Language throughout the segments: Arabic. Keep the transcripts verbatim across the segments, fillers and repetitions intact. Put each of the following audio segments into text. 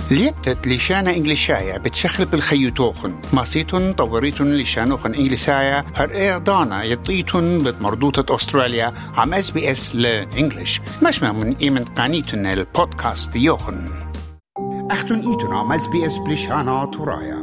ليبتت لشانة إنجليشاية بتشخل بالخيوتوخن ماسيتون طوريتون لشانوخن إنجليساية هر إعدانا يطيتون بمردوطة أستراليا عم اس بي اس لإنجليش مش من إيمن قانيتون البودكاست يوخن أختون إيتون عم اس بي اس بلشانة تورايا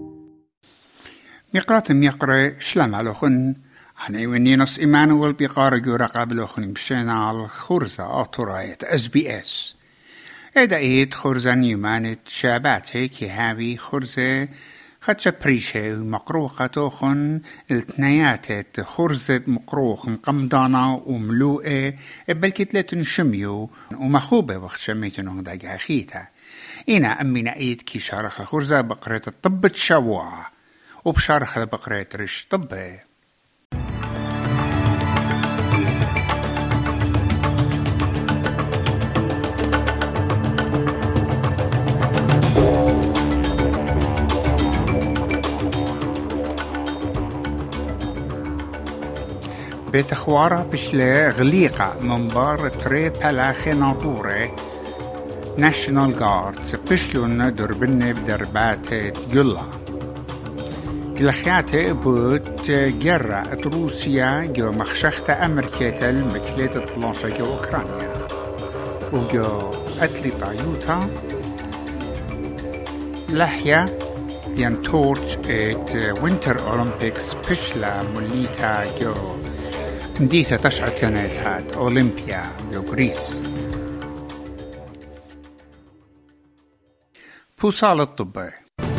ميقرات ميقرة شلام علوخن عن إيوانينوس إيمانويل بيقارجو رقابلوخن بشانا على خورزة توراية اس بي اس إذا إيد خرزة نيومانت شاباتي كي هاوي خرزة خدشة بريشة ومقروخة توخن التنياتت خرزة مقروخ مقمضانة وملوئة بلكتلة شميو ومخوبة وقت شميتنو داقها خيتا إنا أمينا إيد كي شارخ خرزة بقرة الطبة شوع وبشارخ بقرة رش طبة بتخوارة بشلة غليقة من بار تري بلاخي ناطورة ناشنال جاردز بشلون دربنة بدربات جلا كلخياتي بوت جرة روسيا جو مخشخة أمريكا المكلة طلاشة جو أوكرانيا وجو أتليتا يوتا لحيا ين تورج ات وينتر أولمبيكس بشلة موليتا جو نديثة تشعر تناتات أولمبيا جو غريس بوصال الطب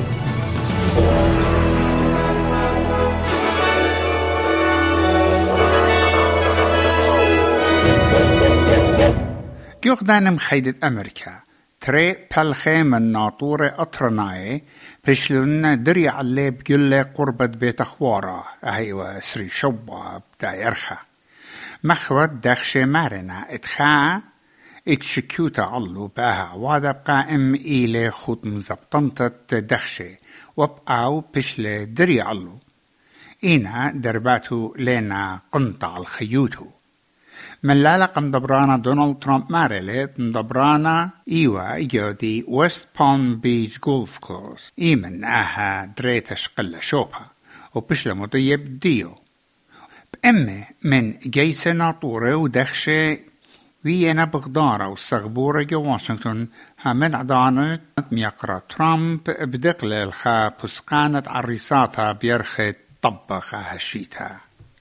جوغدان مخيدة أمريكا تري بلخي من ناطورة أطرناي بشلون دري علي بجلة قربة بيت أخوارة أهيوة سري شواب دايرخة مخوت دخشة مارنا اتخاء اتشكيوتا علو باها وادب قائم إلي خود مزبطنطة دخشة وبقاو بشلة دري علو إينا درباتو لينا قنطع الخيوتو من لالا مدبرانا دونالد ترامب مارلت مدبرانا إيوا يودي ويست بالم بيج جولف كلوز إيمن آها دريتش قلة شوبها وبشلة مطيب ديو بأمه من جيسة ناطورة ودخشة وينا بغدارة وصغبورة جو واشنطن همن عدانة ميقرا ترامب بدقل الخا بسقانة عريساتها بيرخت طبخة هشيتها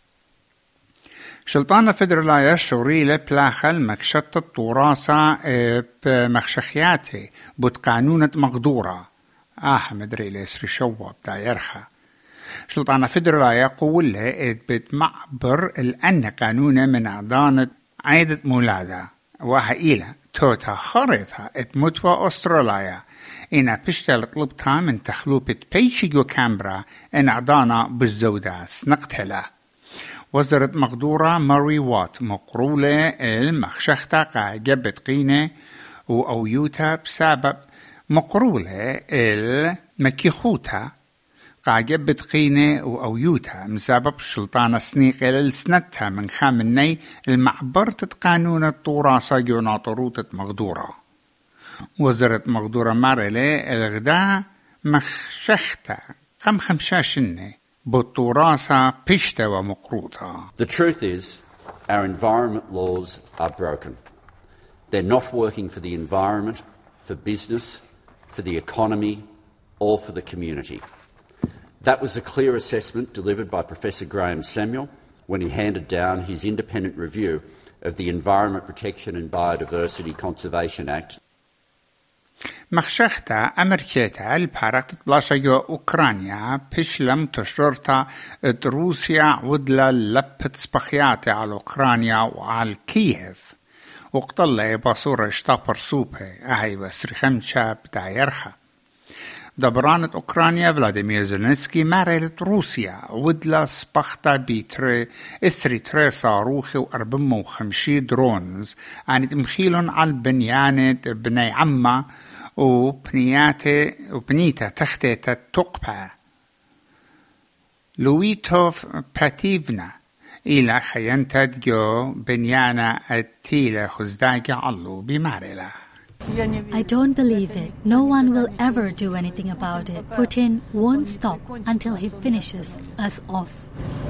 شلطانة فدرالاية شوريلة بلاخل مكشطة الطوراسة بمخشخياتي بود قانونة مقدورة آه مدري ليسري شواب دايرخة شلطانة فدرالاية قولة بتمعبر الأن قانونة من أعضانة عيدة مولادة واها إيلا توتا خريطها اتمتوى أستراليا إنا بشتل طلبتها من تخلوبة بيشيجو كامبرا إن أعضانا بالزودة سنقتها وزارة مقدورة ماري وات مقرولة المخشختة قاجبت قينة وأويوتا بسبب مقرولة المكيخوتا قاجبت قينة وأويوتا بسبب شلطانة سنيقة للسنتها من خامني المعبرة قانون الطوراسة جوناطروتة مقدورة وزارة مقدورة مارلة الغداء مخشختة قم خمشاشنة The truth is, our environment laws are broken. They're not working for the environment, for business, for the economy, or for the community. That was a clear assessment delivered by Professor Graham Samuel when he handed down his independent review of the Environment Protection and Biodiversity Conservation Act. مخشختا أمريكا البارقت بلاشا أوكرانيا بشلم تشررتا روسيا ودلا لبت سبخياتي على أوكرانيا وعلى كييف وقتل بصورة اشتابر سوبة أهي وسرخمشا بدايرخا دبرانة أوكرانيا فلاديمير زيلينسكي مارلت روسيا ودلا سبختا بيتري اسري تري صاروخي وأربعة وخمسين درونز عن تمخيلن على البنيانة بني عما وبنياته وبنيتا تختيتا تقبع لويتوف باتيفنا إلى خيانتا جو بنيانا التيلة خزداجة علو بمارلا I don't believe it. No one will ever do anything about it. Putin won't stop until he finishes us off.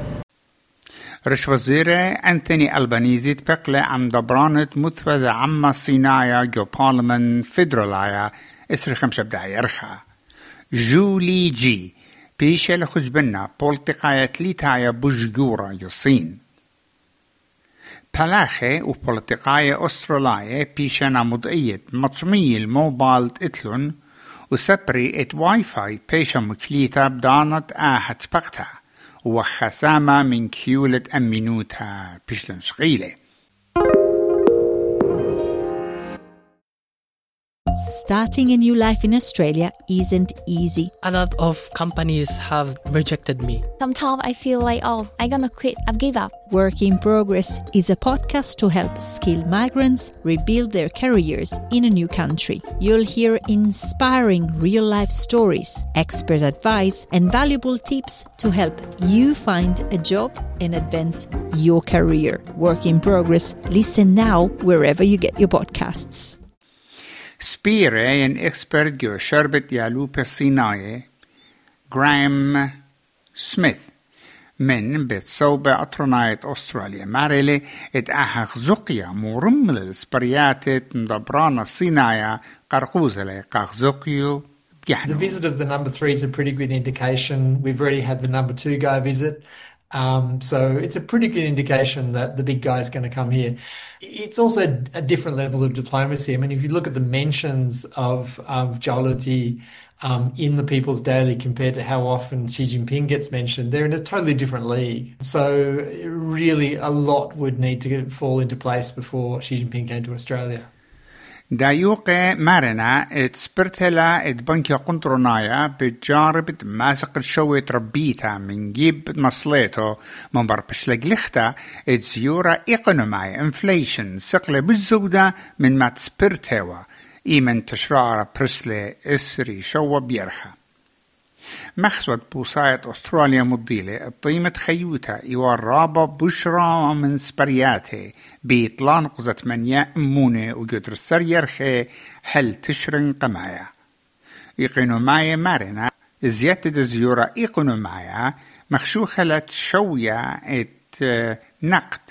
رش وزير أنتوني ألبانيزي تبقى عم دبرانة مثوى عما صناعة جو بارلمان فيدرالايا إسر خمسة بداية رخا جولي جي بيشة لخجبنا بولتقاية ليتايا بجورة يصين بلاخي وبولتقاية أسترالية بيشانا مضئية مطمية الموبايل اتلون وسبري ات واي فاي بيشا مكليتا بدانت آهت بقتا وخسامة من كيولة أمينوتها بيشلن شغيلة. Starting a new life in Australia isn't easy. A lot of companies have rejected me. Sometimes I feel like, oh, I'm gonna quit, I've give up. Work in Progress is a podcast to help skilled migrants rebuild their careers in a new country. You'll hear inspiring real-life stories, expert advice, and valuable tips to help you find a job and advance your career. Work in Progress. Listen now wherever you get your podcasts. سبيرة ين إكسبرت جو شربت يالوبة الصيناية غرام سميث من بيت صوبة أطرناية أستراليا ماريلي اتأحق زقيا مرمل السبرياتة مدبرانا الصيناية قرقوزة لي قاق زقيو The visit of the number three is a pretty good indication. We've already had the number two guy visit. Um, so it's a pretty good indication that the big guy is going to come here. It's also a different level of diplomacy. I mean, if you look at the mentions of, of geology um, in the People's Daily compared to how often Xi Jinping gets mentioned, they're in a totally different league. So really a lot would need to fall into place before Xi Jinping came to Australia. دايوقة مارنا اتسبرتلا اتبنكي قنطرنايا بتجارب ماسق الشوي تربيتا من جيب مصليتو من بربش لقلختا اتزيورا ايقونوماي انفليشن سقلة بالزودة من ما تسبرتوا ايمن تشرار برسلي اسري شوى بيرخا مخزود بوصاية أستراليا مضيلة الطيمة خيوتا إيوار رابا بشرى من سبرياتي بيطلان قزت من يأموني وقدر السريرخي هل تشرن قمايا إيقونومايا مارنا زيادة الزيورة إيقونومايا مخشوخة لتشوية ات نقد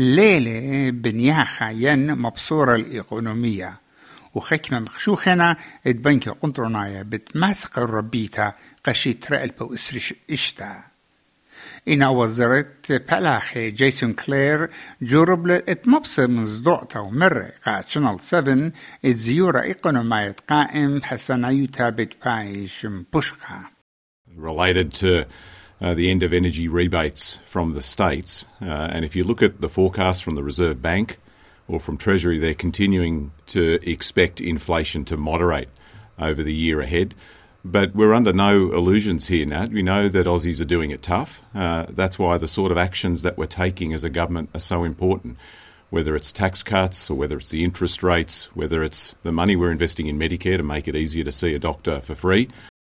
ليلة بنياخة ين مبصورة الإيقونومية وخكمة مخشوخنا اتبنكي قنطرنايا بتماسق الربيتا قشيت رأل بو إسرش إشتا إنا وزرت بلاخي جيسون كلير جورب لإتمبصر من صدوعتا ومرة قاعد شنال سبن اتزيورة إيقونومية قائم حسنايوتا بتبايش مبشقها. Related to uh, the end of energy rebates from the states, uh, and if you look at the forecast from the Reserve Bank or from Treasury, they're continuing to expect inflation to moderate over the year ahead. But we're under no illusions here, Nat. We know that Aussies are doing it tough. Uh, that's why the sort of actions that we're taking as a government are so important, whether it's tax cuts or whether it's the interest rates, whether it's the money we're investing in Medicare to make it easier to see a doctor for free.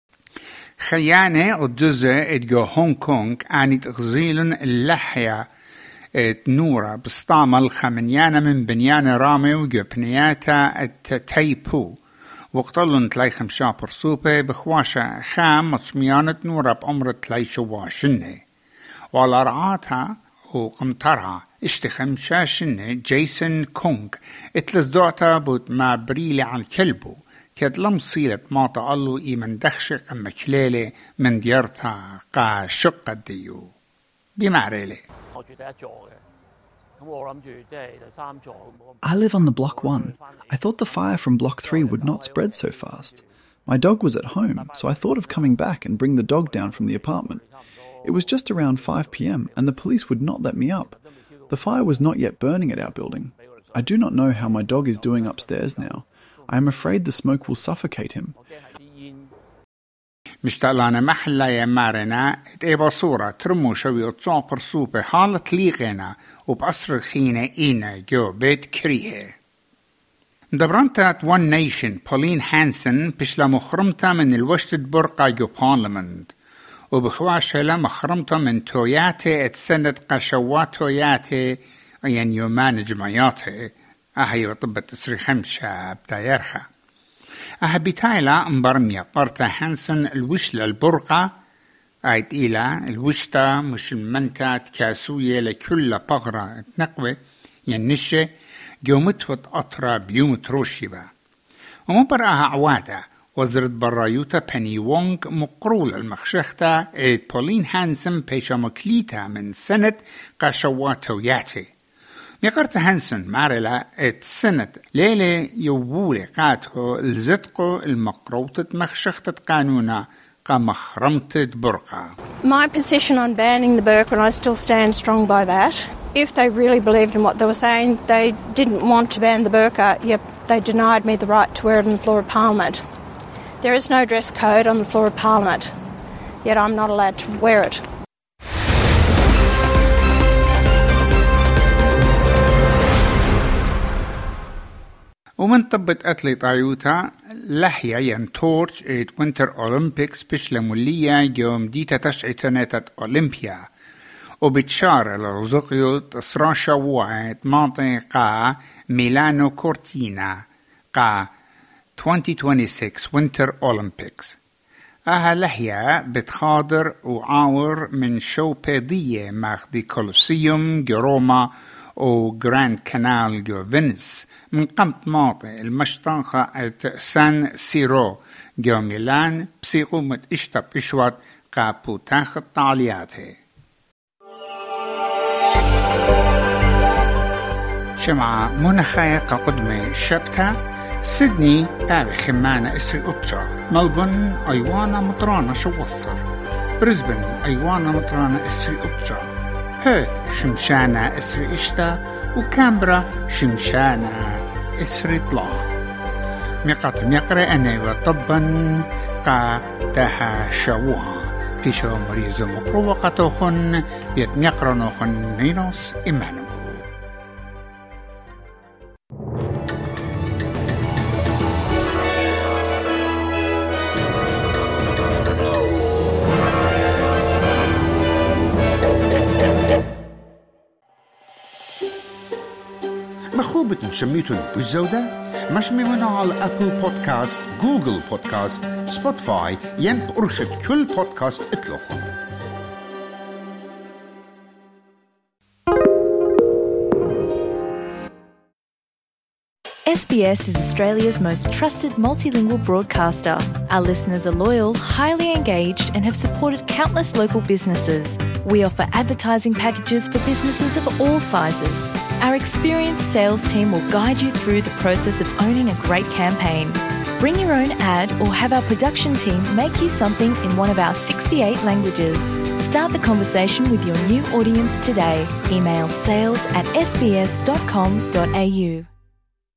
خيانة الجزء اتجو هونغ كونغ آنت غزيل اللحية نورا بسطام الخمنيانة من بنيان رامي وجبنياتا التايبو وقتلن تلاي خمشا برسوبة بخواشة خام مصميانة نورا بأمر تلاي شواشنة وعلى رعاتها وقمطرها اشتخم شاشنة جيسون كونغ اتلزدوعتا بود ما بريلي عن كلبو كد لمصيلة ما تقلو ايمن دخشق اما كليلة من ديارتا قا شق الديو بمعريلي. I live on the block one. I thought the fire from block three would not spread so fast. My dog was at home, so I thought of coming back and bring the dog down from the apartment. It was just around five p.m. and the police would not let me up. The fire was not yet burning at our building. I do not know how my dog is doing upstairs now. I am afraid the smoke will suffocate him. مشتاقلانا محلا يا مارنا اتقبا صورة ترمو شوي اتصاقر صوبة حالة ليغينا وبأسر الخينة إينا جو بيت كريه. دبرانتات وان نيشن بولين هانسن بشلا مخرمتا من الوشت برقا جو بارلمنت وبخواشة لا مخرمتا من توياتي اتسند قشوات توياتي يعني يومان جمعياتي أهي وطبة تسري خمشة بتايرخة أها بتايلا مبرمية قرطة هانسن الوشلة البرقة آيت إيلا الوشتا مش المنتا تكاسوية لكل بغرة تنقوي ينشة جومتوت أطرى بيومت روشيبا ومبرأها عوادة وزرت برايوتا بني وونغ مقرول المخشختا ايت بولين هانسن بيشا مكليتا من سنة قاشواتو ياتي ميقرت هانسن مارلا ات سنة ليلة يوولي قاتو الزدقو المقروطة مخشختة قانونا قمخرمتة برقة. My position on banning the burqa, and I still stand strong by that. If they really believed in what they were saying, they didn't want to ban the burqa, yet they denied me the right to wear it on the floor of Parliament. There is no dress code on the floor of Parliament, yet I'm not allowed to wear it. ومن طبت أتليت أيوتا لحيا ينتورج إيت وينتر أولمبيكس بشلة ملية يوم ديتا تشعيتنات أولمبيا وبتشار لرزقيو تسراشا وعيت ماطي قا ميلانو كورتينا قا ألفين وستة وعشرين وينتر أولمبيكس أها لحيا بتخاضر وعاور من شو بيضية ماخدي كولوسيوم جروما و جراند كانال جو فينيس من قمت ماطي المشطنخة سان سيرو جو ميلان بسيقو متشتب إشوات قابو تاخد طالياته شمعة منخاية قدمة شبتة سيدني بابي خمانة إسري أتشا ملبون أيوانا مطرانة شو وصر بريزبن أيوانا مطرانة إسري أتشا هيث شمشانة إسري إشتا وكامبرا شمشانة إسري طلا ميقات ميقرأ أني وطبا قا تاها شوها بيشو مريزو مقروقاتوخن بيت ميقرنوخن نينوس إمانو مخوبة شميتون بالزودة مش ممنوع على أبل بودكاست جوجل بودكاست سبوتفاي ينب أرخد كل بودكاست اتلوخن S B S is Australia's most trusted multilingual broadcaster. Our listeners are loyal, highly engaged, and have supported countless local businesses. We offer advertising packages for businesses of all sizes. Our experienced sales team will guide you through the process of owning a great campaign. Bring your own ad or have our production team make you something in one of our sixty-eight languages. Start the conversation with your new audience today. Email sales at s b s dot com dot a u.